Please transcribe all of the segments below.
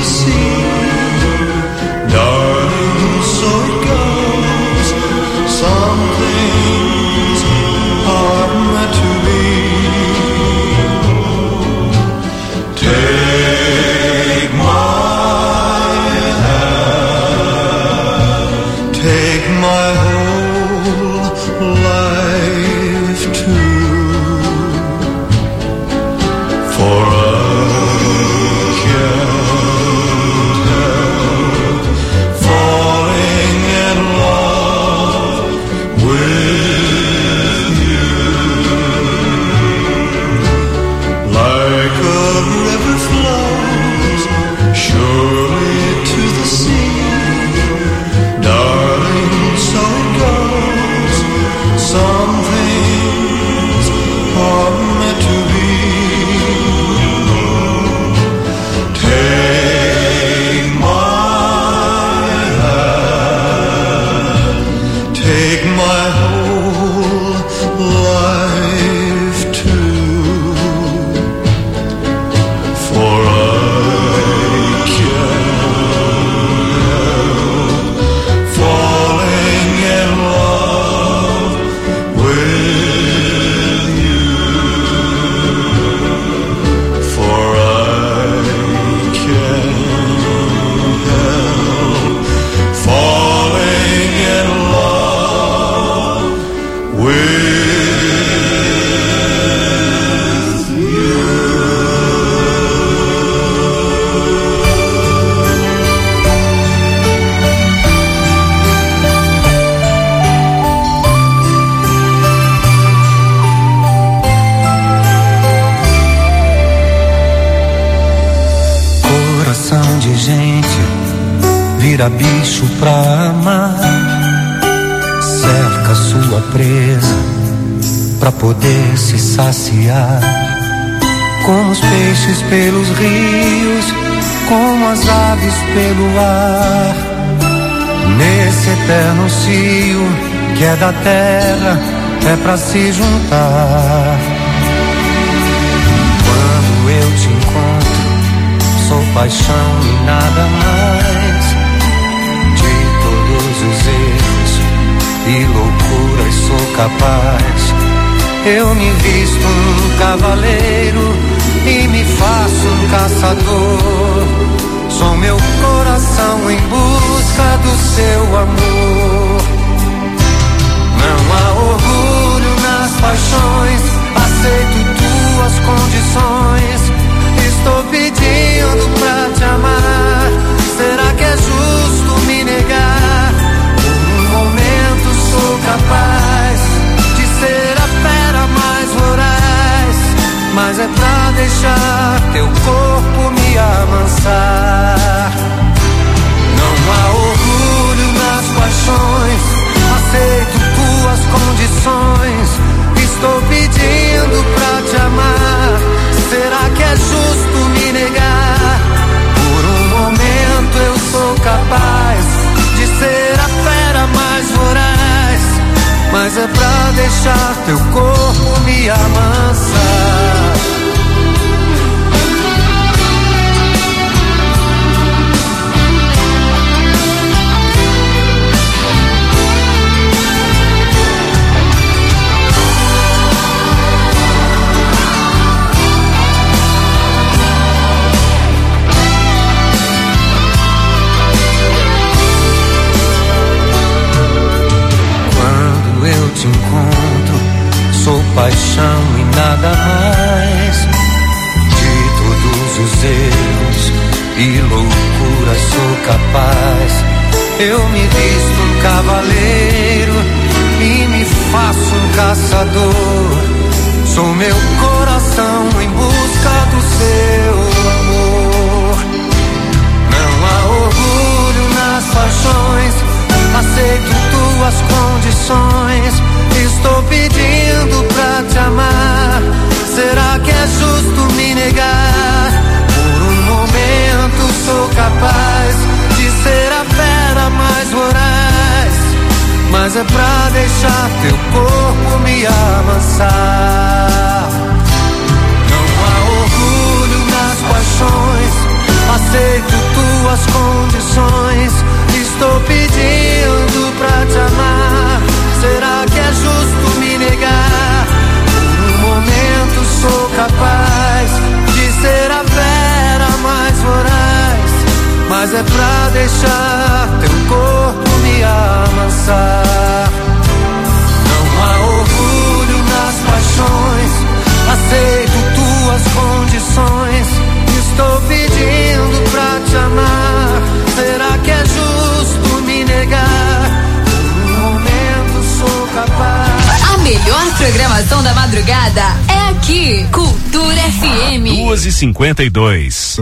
vira bicho pra amar, cerca sua presa pra poder se saciar, como os peixes pelos rios, como as aves pelo ar, nesse eterno cio que é da terra, é pra se juntar. Quando eu te encontro, sou paixão e nada mais, de todos os erros e loucuras sou capaz. Eu me visto um cavaleiro e me faço um caçador, sou meu coração em busca do seu amor. Não há orgulho nas paixões, aceito tuas condições, estou pedindo pra te amar, será que é justo me negar? Por um momento sou capaz de ser a fera mais voraz, mas é pra deixar teu corpo me amansar. Não há orgulho nas paixões, aceito tuas condições, estou pedindo pra te amar, será que é justo me negar? Por um momento eu sou capaz de ser a fera mais voraz, mas é pra deixar teu corpo me amansar. Eu te encontro, sou paixão e nada mais, de todos os erros e loucuras sou capaz. Eu me visto um cavaleiro e me faço um caçador, sou meu coração em busca do seu amor. Não há orgulho nas paixões, aceito tuas condições, estou pedindo pra te amar, será que é justo me negar? Por um momento sou capaz de ser a fera mais voraz, mas é pra deixar teu corpo me amansar. Não há orgulho nas paixões, aceito tudo condições. Estou pedindo pra te amar. Será que é justo me negar? Por um momento sou capaz de ser a fera mais voraz, mas é pra deixar teu corpo me amansar. Não há orgulho nas paixões, aceito tuas condições. Estou pedindo pra te amar. Será que é justo me negar? Por um momento sou capaz. A melhor programação da madrugada é aqui, Cultura FM. 2h52.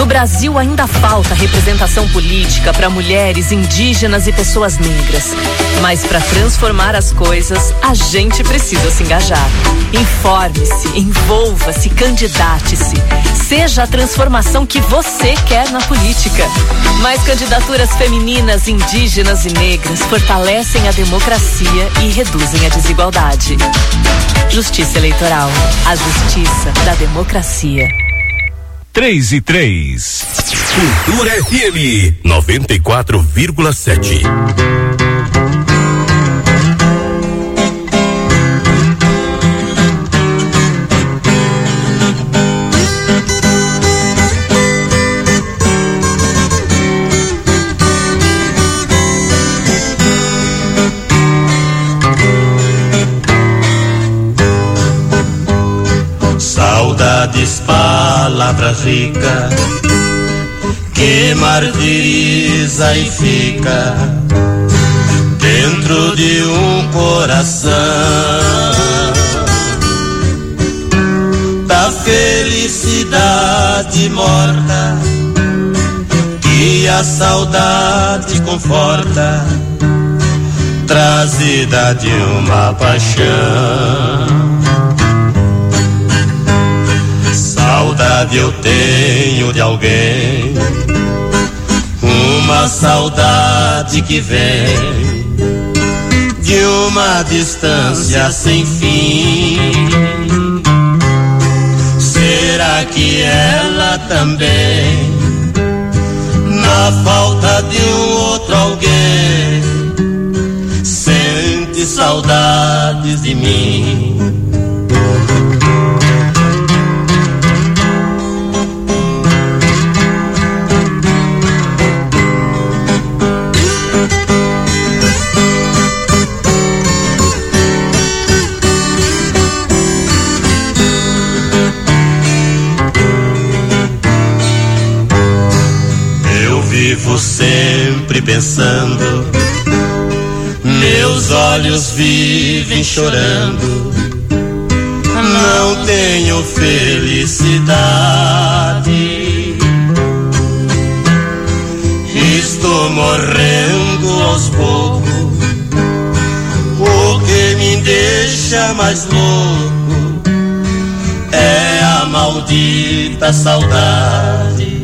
Brasil ainda falta representação política para mulheres, indígenas e pessoas negras. Mas para transformar as coisas, a gente precisa se engajar. Informe-se, envolva-se, candidate-se. Seja a transformação que você quer na política. Mais candidaturas femininas, indígenas e negras fortalecem a democracia e reduzem a desigualdade. Justiça Eleitoral. A justiça da democracia. 3 e 3. Cultura FM 94,7. Saudades, palavra rica que martiriza e fica dentro de um coração. Da felicidade morta que a saudade conforta, trazida de uma paixão. Saudade eu tenho de alguém, uma saudade que vem de uma distância sem fim. Será que ela também, na falta de um outro alguém, sente saudades de mim? Vivo sempre pensando, meus olhos vivem chorando, não tenho felicidade. Estou morrendo aos poucos, o que me deixa mais louco é a maldita saudade.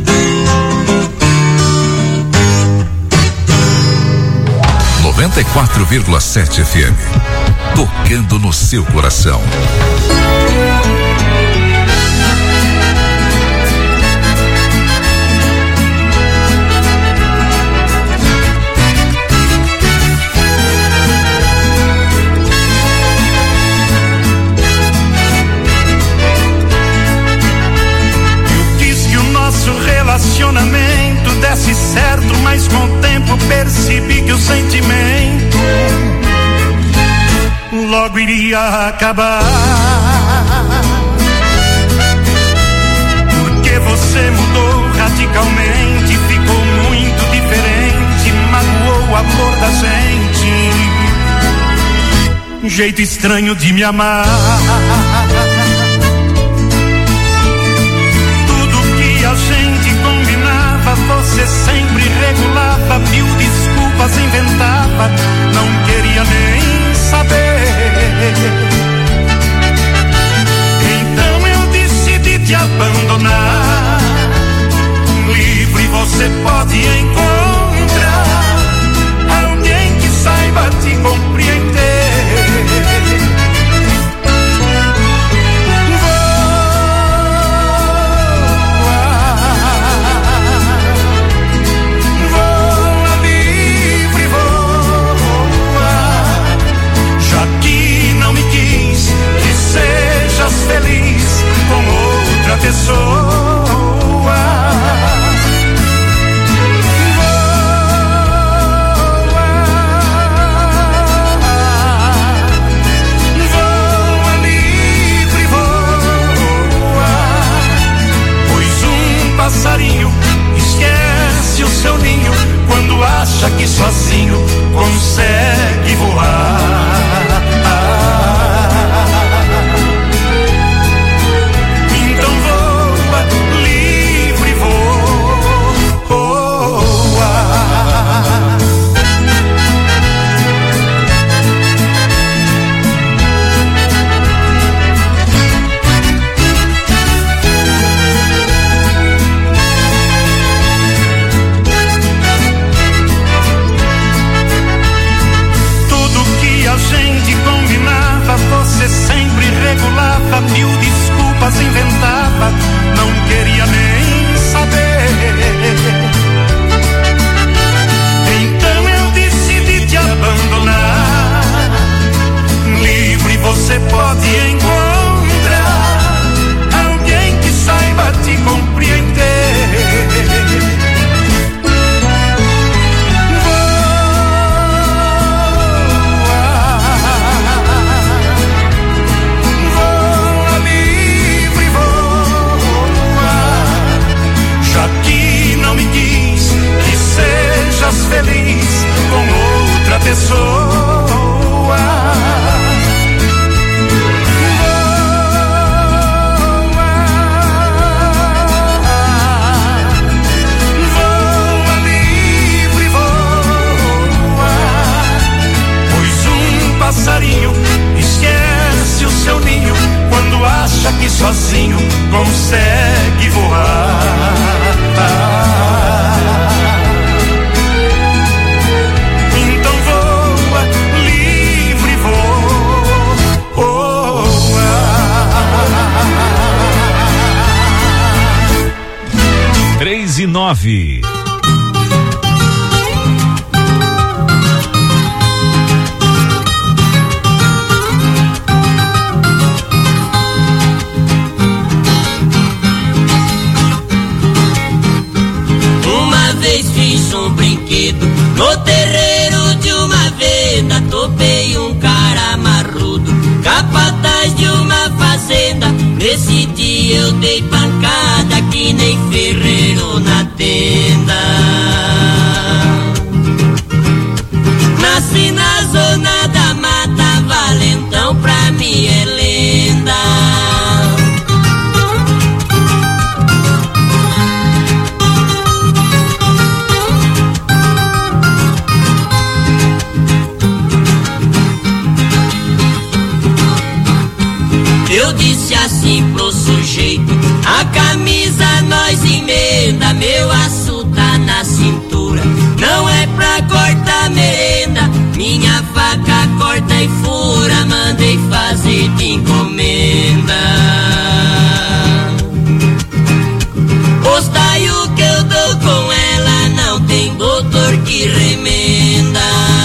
94,7 FM, tocando no seu coração. Eu quis que o nosso relacionamento desse certo, mas com o tempo percebi que o sentimento logo iria acabar. Porque você mudou radicalmente, ficou muito diferente, magoou o amor da gente, um jeito estranho de me amar. Tudo que a gente combinava, você sempre regulava, mil desculpas inventava, não queria nem saber. Então eu decidi te abandonar. Livre você pode encontrar alguém que saiba te compreender. Feliz com outra pessoa. Voa livre, voa, pois um passarinho esquece o seu ninho quando acha que sozinho consegue voar. Então voa sozinho consegue voar. Então voa, livre voa. 3:09. Fiz um brinquedo no terreiro de uma venda. Topei um cara marrudo, capataz de uma fazenda. Nesse dia eu dei pancada que nem ferreiro na tenda. Nasci na zona da mata, valentão pra mim é lenda. Eu disse assim pro sujeito, a camisa nós emenda, meu aço tá na cintura, não é pra cortar merenda, minha faca corta e fura, mandei fazer de encomenda. Postaio que eu dou com ela, não tem doutor que remenda.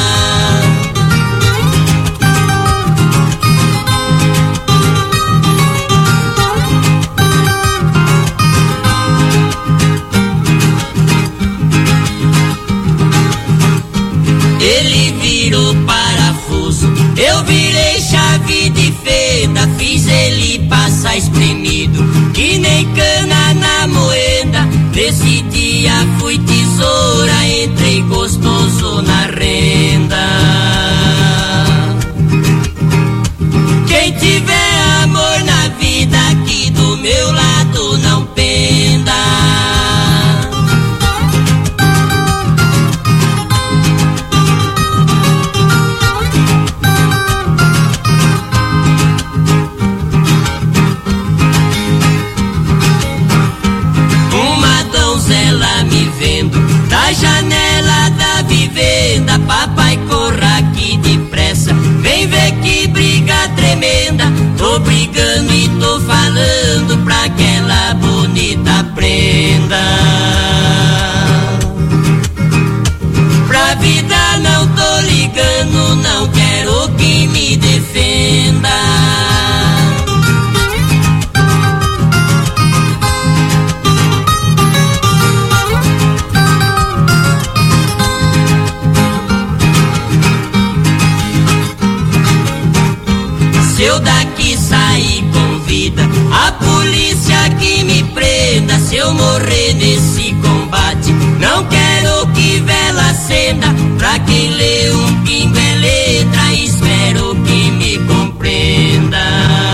Ele virou parafuso, eu virei chave de fenda, fiz ele passar espremido, que nem cana na moeda. Nesse dia fui tesoura, entrei gostoso na renda. Quem tiver amor na vida, aqui do meu lado não penda. Ela me vendo da janela da vivenda, papai corra aqui depressa, vem ver que briga tremenda. Tô brigando e tô falando pra aquela bonita prenda. Pra vida não tô ligando, não quero que me defenda. Se eu daqui sair com vida, a polícia que me prenda. Se eu morrer nesse combate, não quero que vela acenda. Pra quem lê um pingo é letra, espero que me compreenda.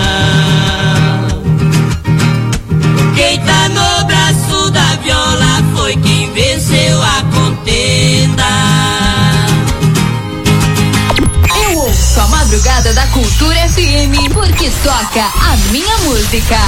Quem tá no braço da viola foi quem venceu a contenda. A madrugada da Cultura FM, porque toca a minha música.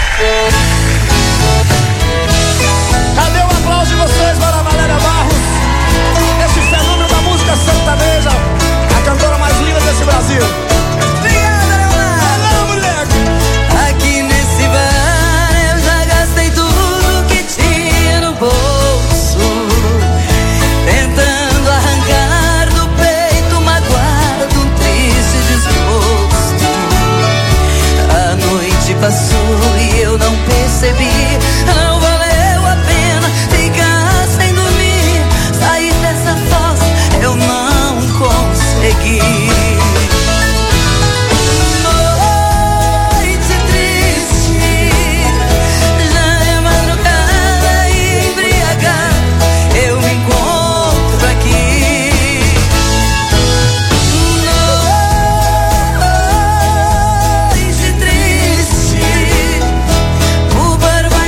Cadê o aplauso de vocês para a Valéria Barros? Esse fenômeno da música sertaneja, a cantora mais linda desse Brasil. Obrigada, Leonardo. Não, moleque. Aqui nesse bar eu já gastei tudo que tinha no bolso, tentando arrancar do peito magoado um triste desgosto. A noite passou e eu não percebi, não valeu a pena ficar sem dormir. Sair dessa fossa eu não consegui. Noite triste, já é madrugada e embriagada, eu me encontro aqui. Noite triste, o barba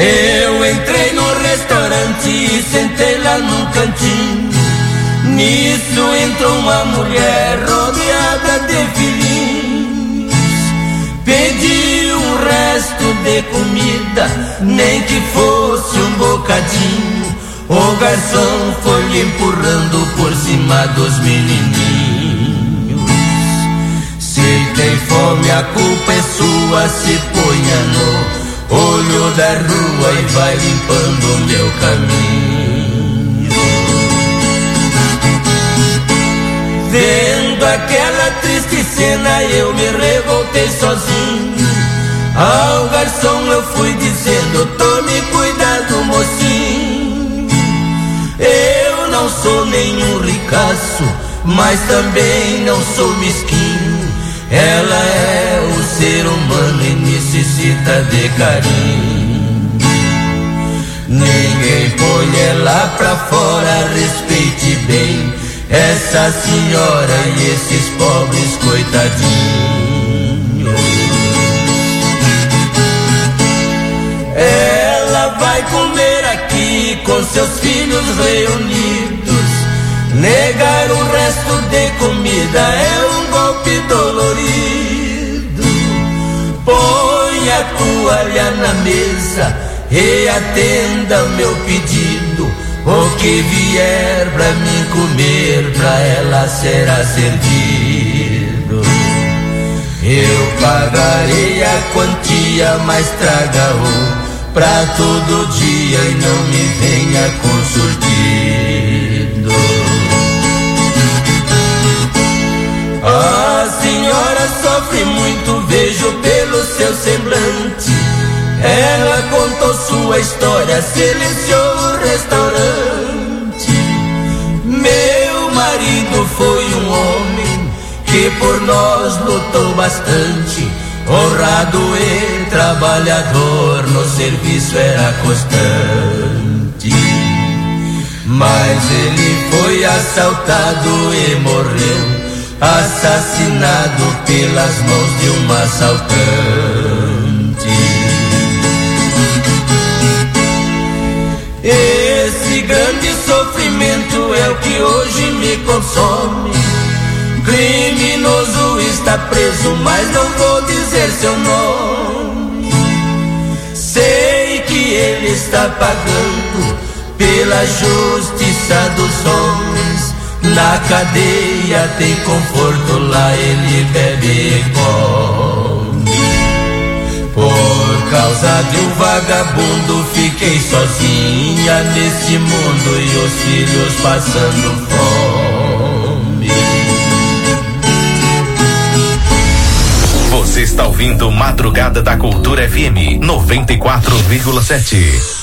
Eu entrei no restaurante e sentei lá no cantinho. Nisso entrou uma mulher rodeada de filhinhos. Pedi um resto de comida, nem que fosse um bocadinho. O garçom foi lhe empurrando por cima dos menininhos. Se tem fome a culpa é sua, se ponha no olho da rua e vai limpando o meu caminho. Vendo aquela triste cena eu me revoltei sozinho. Ao garçom eu fui dizendo: tome cuidado, mocinho. Eu não sou nenhum ricaço, mas também não sou mesquinho. Ela é o ser humano e necessita de carinho. Ninguém põe ela pra fora, respeite bem essa senhora e esses pobres coitadinhos. Ela vai comer aqui com seus filhos reunidos. Negar o resto de comida é um golpe dolorido. Põe a toalha na mesa e atenda o meu pedido. O que vier pra mim comer, pra ela será servido. Eu pagarei a quantia, mas traga um prato do dia e não me venha com surtido. A senhora sofre muito, vejo pelo seu semblante. Ela contou sua história, silenciou o restaurante. Meu marido foi um homem que por nós lutou bastante. Honrado e trabalhador, no serviço era constante. Mas ele foi assaltado e morreu, assassinado pelas mãos de um assaltante. Esse grande sofrimento é o que hoje me consome. Criminoso está preso, mas não vou dizer seu nome. Sei que ele está pagando pela justiça dos homens. Na cadeia tem conforto, lá ele bebe e come. Por causa de um vagabundo fiquei sozinha nesse mundo e os filhos passando fome. Você está ouvindo Madrugada da Cultura FM 94,7.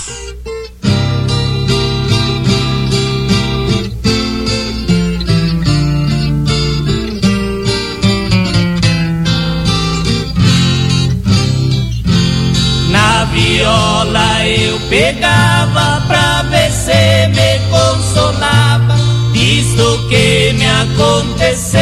Viola eu pegava pra ver se me consolava disto que me aconteceu.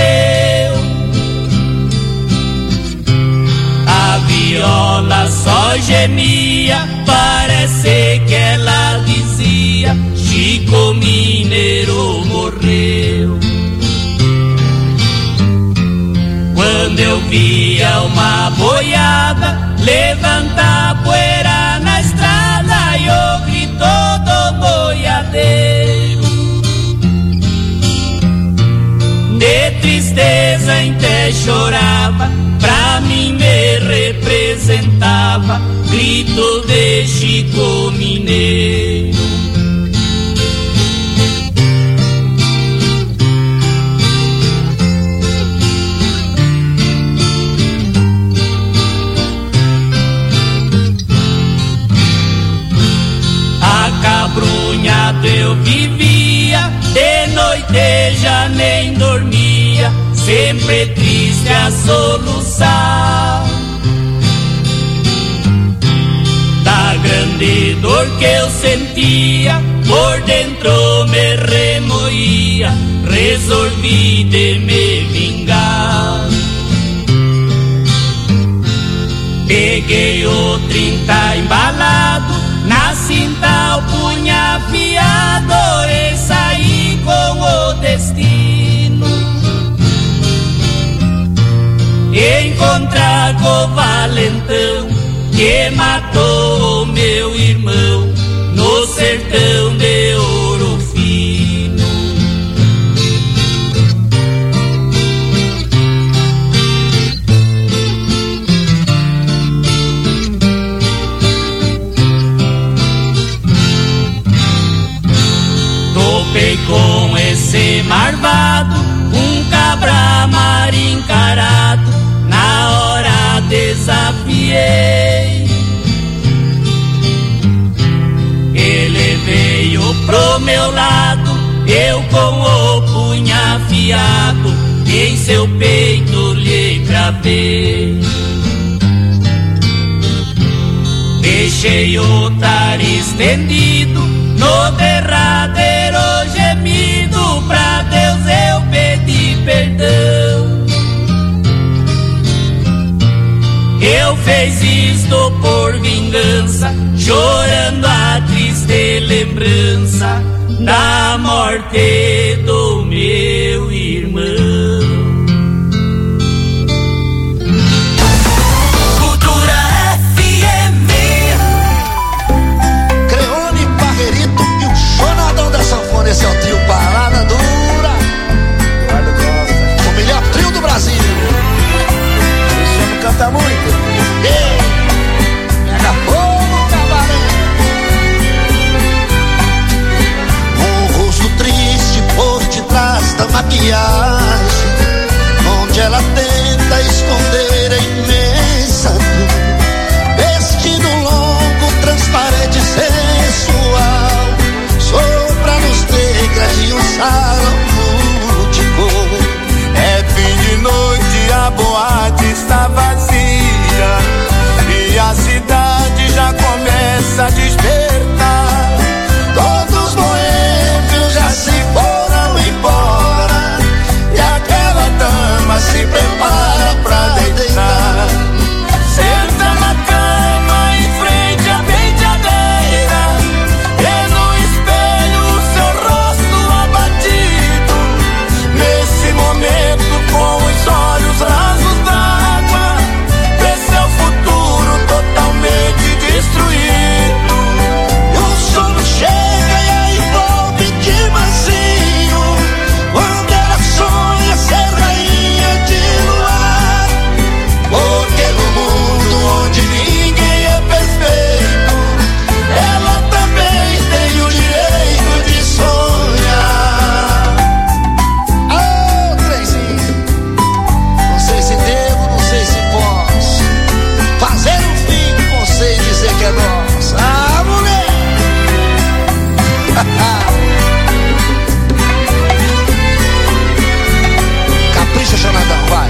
A viola só gemia, parece que ela dizia: Chico Mineiro morreu. Quando eu via uma boiada levantar poeira na estrada e o grito do boiadeiro, de tristeza até chorava, pra mim me representava grito de Chico Mineiro. Acabrunhado eu vivia, de noite já nem dormia, sempre triste a soluçar da grande dor que eu sentia, por dentro me remoía, resolvi de me vingar. Peguei o 30 embalado ser marvado, cabra mar encarado, na hora desafiei. Ele veio pro meu lado, eu com o punho afiado, em seu peito lhe cravei. Deixei o tar estendido, no derradeiro gemido, pra Deus eu pedi perdão. Eu fiz isto por vingança, chorando a triste lembrança da morte do meu irmão. Cultura FM. Creone, Barreirito e o Chonadão da Sanfona. Esse é o trio Parada Dura. Eduardo Costa. O melhor trio do Brasil. Esse homem canta muito. Pega fogo, cabaré. Um rosto triste por detrás da maquiagem, onde ela tenta esconder a imensa dor. Vestido longo, transparente, sensual, sopra-nos negra de um salão de cor. É fim de noite, a boate está vazia e a cidade já começa a despertar. Todos os boêmios já se foram embora e aquela dama se prepara pra deitar. Senta na cama em frente à penteadeira e no espelho o seu rosto abatido. Nesse momento, com os olhos rasos d'água, vê seu futuro totalmente destruído. E o sono chega e a envolve de mansinho, quando ela sonha ser rainha de luar. Porque no mundo onde ninguém é perfeito, ela também tem o direito de sonhar. Ô, trenzinho, não sei se devo, não sei se posso fazer um fim com você e dizer que é nossa. Ah, mulher! Capricha, Jonadão, vai!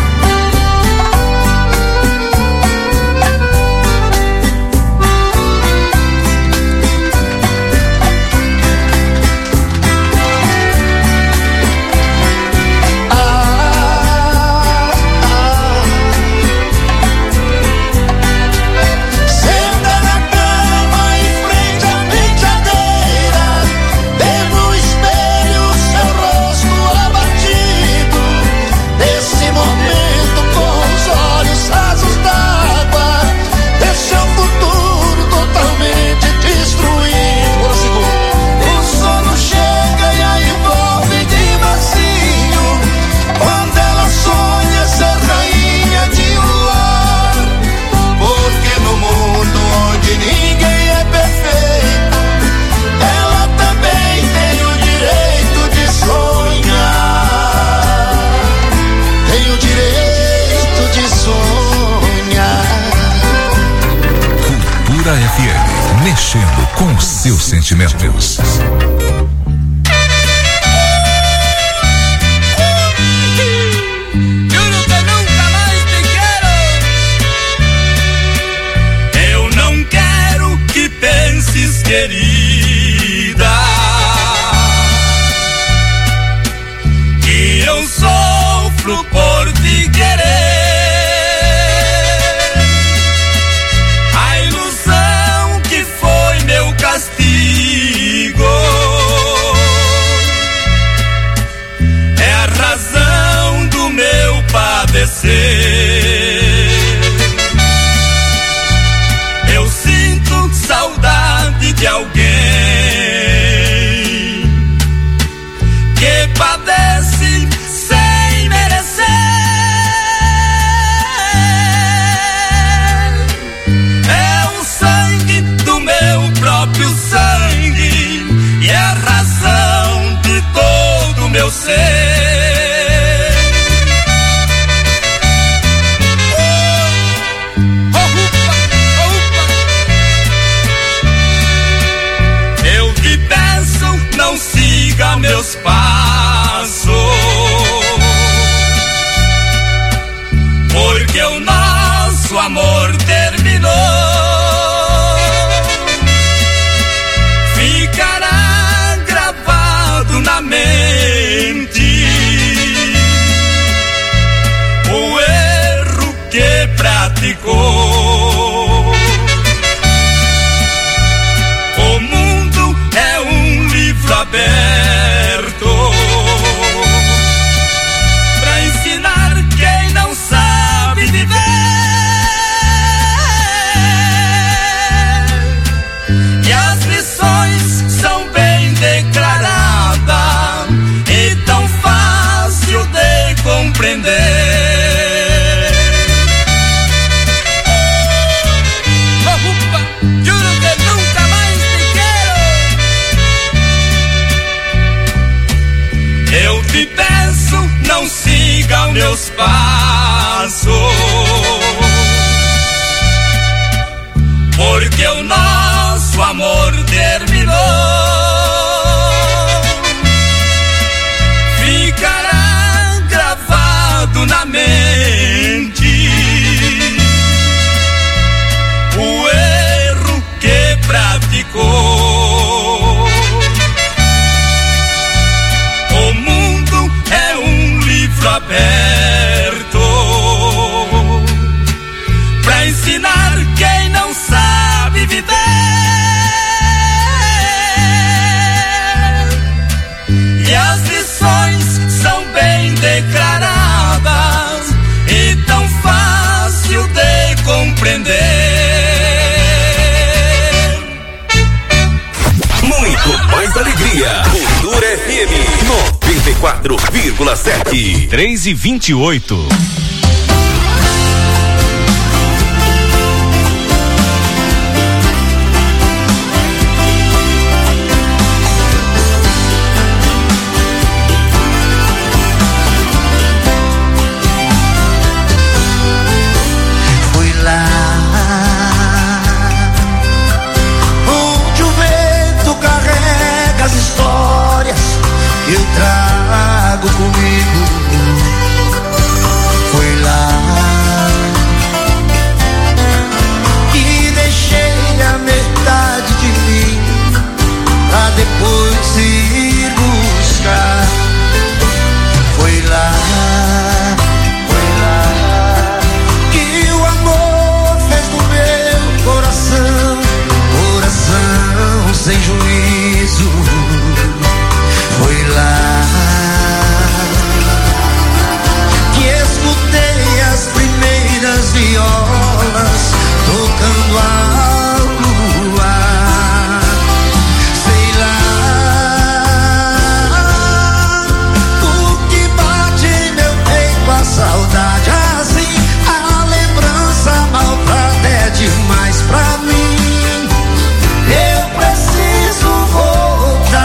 Senta na cama em frente à penteadeira, vê no espelho o seu rosto abatido. Nesse momento, com os olhos rasos d'água, vê seu futuro totalmente destruído. O sono chega e a envolve de mansinho, quando ela sonha ser rainha de luar. Porque no mundo onde ninguém é perfeito, ela também tem o direito de sonhar. Tem o direito de sonhar. Cultura FM, mexendo com os seus sentimentos. Juro que nunca mais te quero. Eu não quero que penses, querida, que eu sofro por te querer. A ilusão que foi meu castigo é a razão do meu padecer. Eu sinto saudade de alguém meus passos, porque o nosso amor terminou. Ficará gravado na mente o erro que praticou. O mundo é um livro aberto pra ensinar quem não sabe viver. E as lições são bem declaradas e tão fácil de compreender. Eu te peço, não siga os meus passos, porque o nosso amor terminou. Ficará gravado na mente o erro que praticou. O mundo é um livro aberto pra ensinar quem não sabe viver. E as lições são bem declaradas e tão fácil de compreender. Muito mais alegria. Cultura FM 94,7. 3h28. Eu trago comigo. Foi lá que deixei a metade de mim pra depois ir buscar. Foi lá que o amor fez no meu coração, coração sem juízo. Foi lá que escutei as primeiras violas tocando a lua. Sei lá o que bate em meu peito, a saudade assim, a lembrança maltrata é demais pra mim. Eu preciso voltar.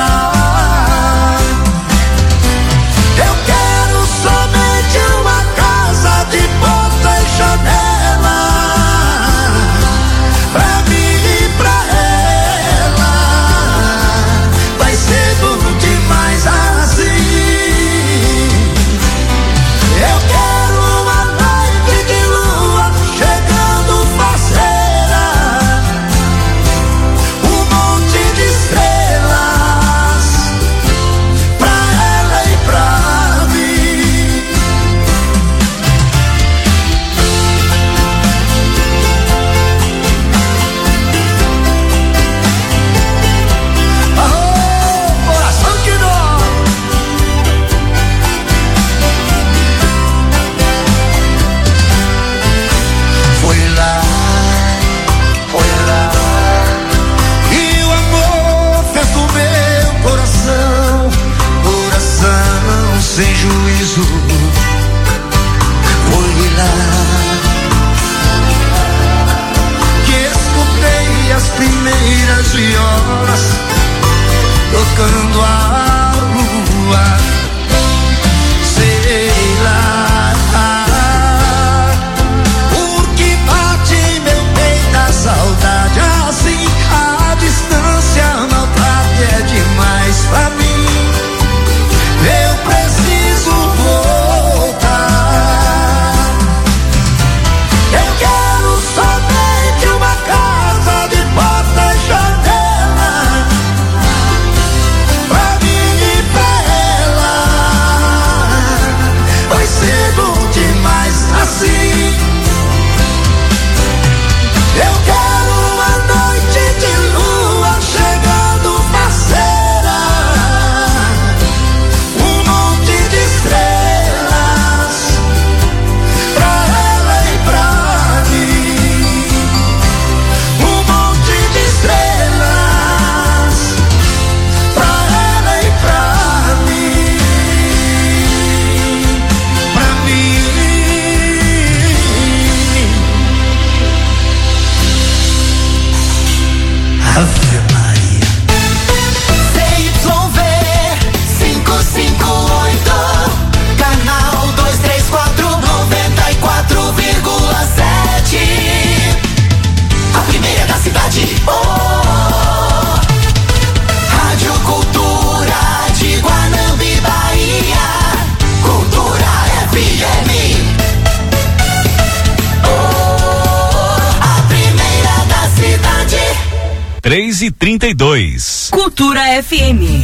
2:32. Cultura FM.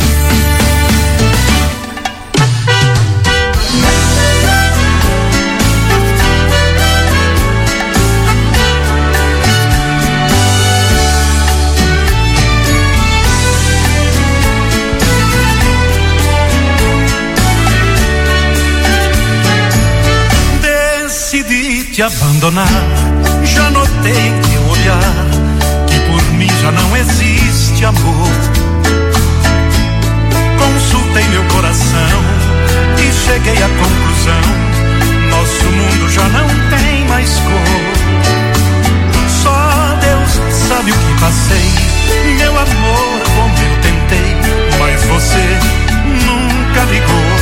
Decidi te abandonar, já notei teu olhar, que por mim já não existe amor. Consultei meu coração e cheguei à conclusão, nosso mundo já não tem mais cor. Só Deus sabe o que passei, meu amor, como eu tentei, mas você nunca ligou.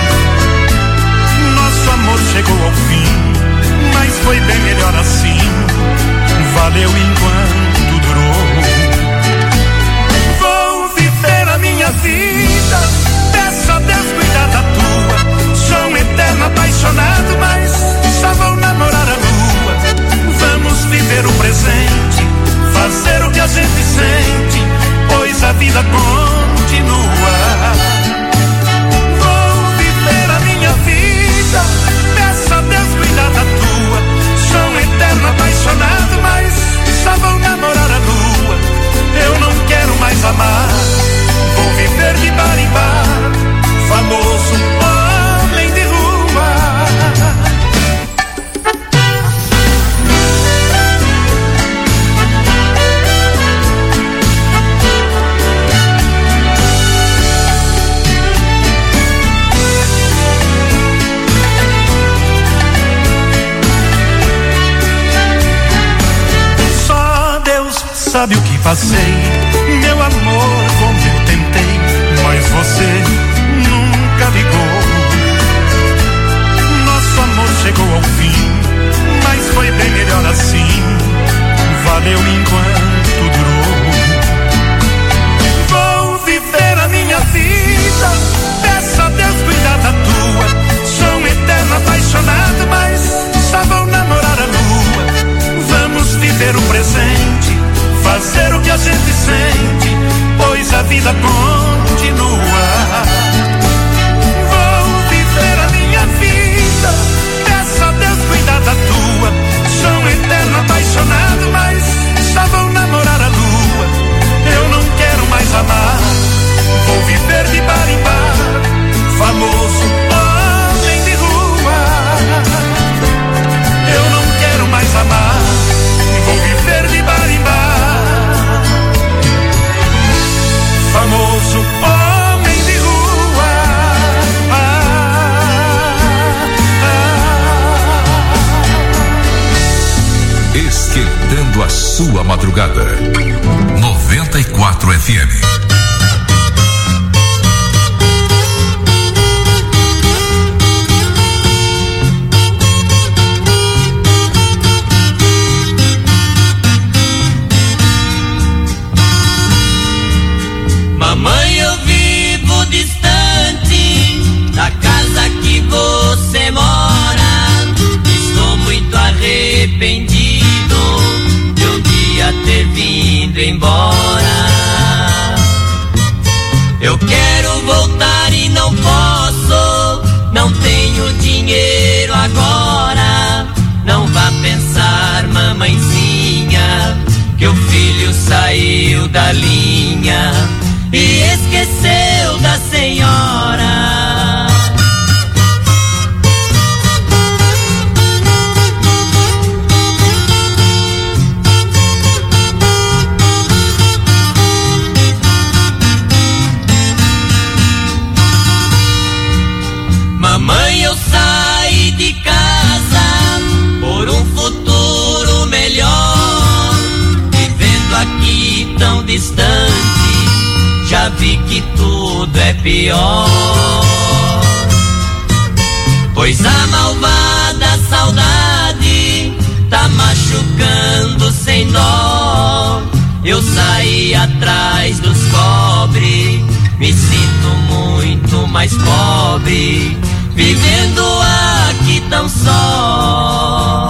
Nosso amor chegou ao fim, mas foi bem melhor assim, valeu enquanto durou. Vou viver a minha vida, peço a Deus cuidar da tua. Sou um eterno apaixonado, mas só vou namorar a lua. Vamos viver o presente, fazer o que a gente sente, pois a vida continua. Vou viver a minha vida, peço a Deus cuidar da tua. Sou um eterno apaixonado, mas só vou namorar a lua. Eu não quero mais amar, vou viver de bar em bar, famoso homem de rua. Sabe o que passei, meu amor, como eu tentei, mas você nunca ligou. Nosso amor chegou ao fim, mas foi bem melhor assim, valeu enquanto durou. Vou viver a minha vida, peço a Deus cuidar da tua. Sou um eterno apaixonado, mas só vou namorar a lua. Vamos viver o presente, fazer o que a gente sente, pois a vida continua. Vou viver a minha vida, peço a Deus cuidar da tua. Sou um eterno apaixonado, mas só vou namorar a lua. Eu não quero mais amar, vou viver de bar em bar, famoso homem de rua. Eu não quero mais amar, vou viver de bar em bar, famoso homem de rua. Esquentando a sua madrugada. 94 FM. Mamãe, eu vivo distante da casa que você mora. Estou muito arrependido de um dia ter vindo embora. Eu quero voltar e não posso, não tenho dinheiro agora. Não vá pensar, mamãezinha, que o filho saiu da linha e esqueceu da senhora. Mamãe, eu saí de casa por um futuro melhor, vivendo aqui tão distante, já vi que tudo é pior. Pois a malvada saudade tá machucando sem dó. Eu saí atrás dos cobre, me sinto muito mais pobre, vivendo aqui tão só.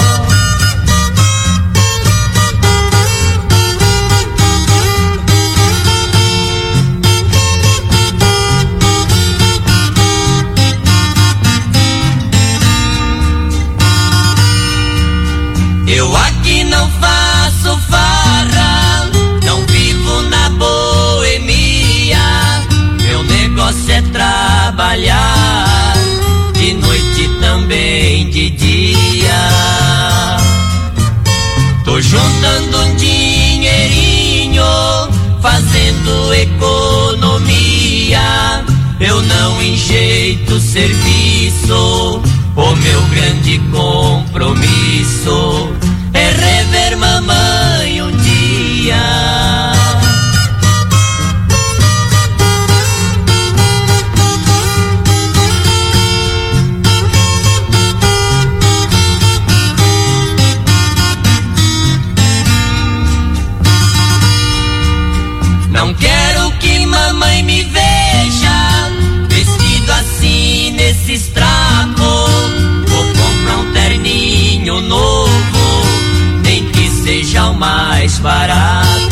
fazendo economia, eu não enjeito serviço. O meu grande compromisso é rever mamãe um dia. Não quero que mamãe me veja vestido assim nesses trapos. Vou comprar um terninho novo, nem que seja o mais barato.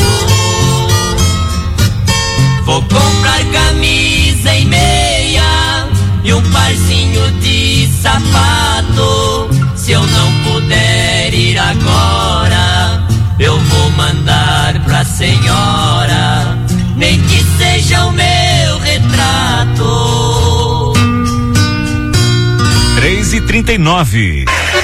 Vou comprar camisa e meia e um parzinho de sapato. Se eu não puder ir agora, eu vou mandar pra senhora, nem que seja o meu retrato. 3h39.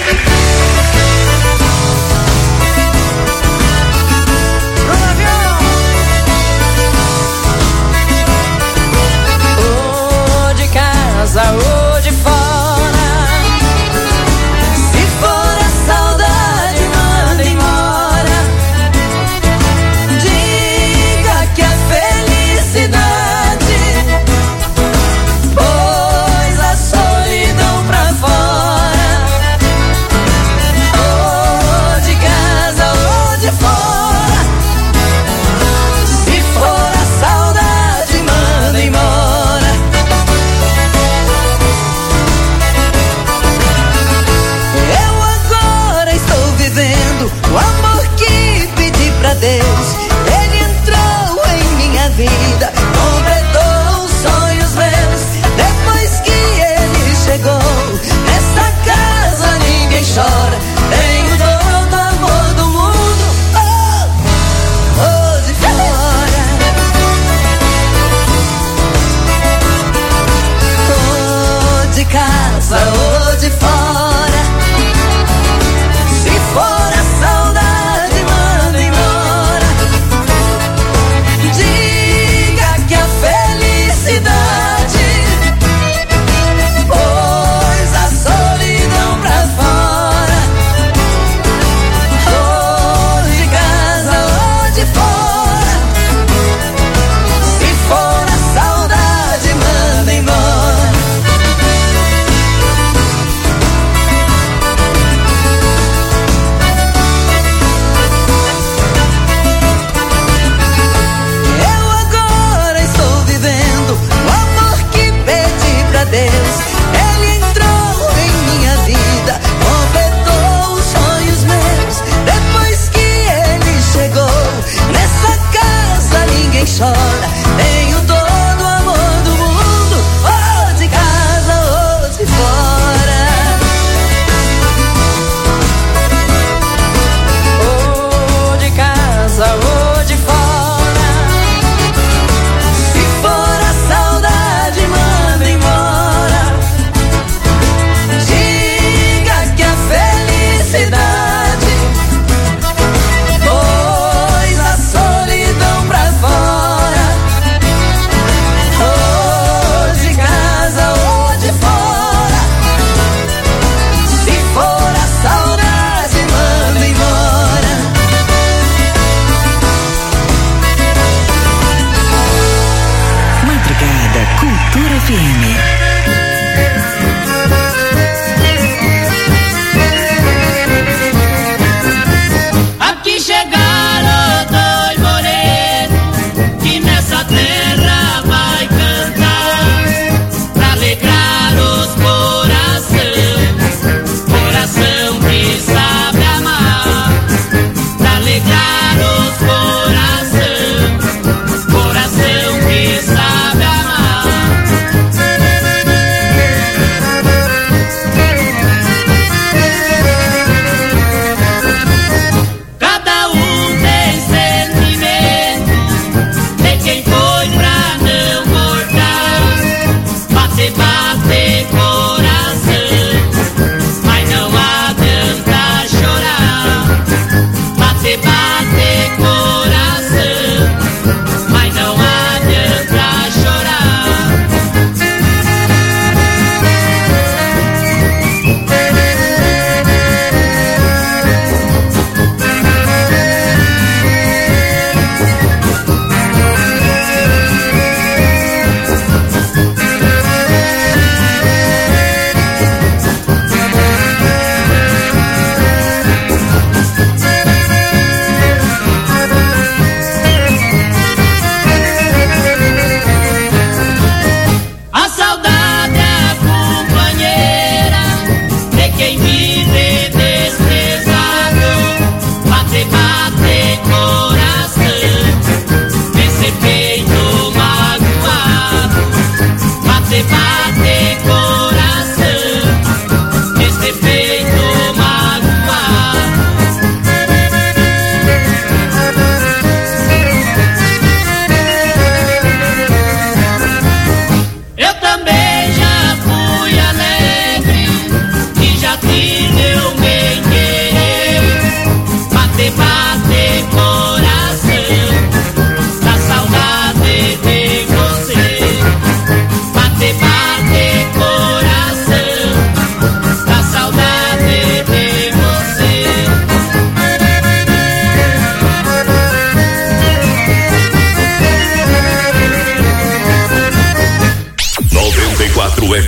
Ou de casa ou de fora, se for a saudade manda embora. Diga que a felicidade pôs a solidão pra fora.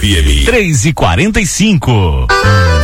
FM. 3h45.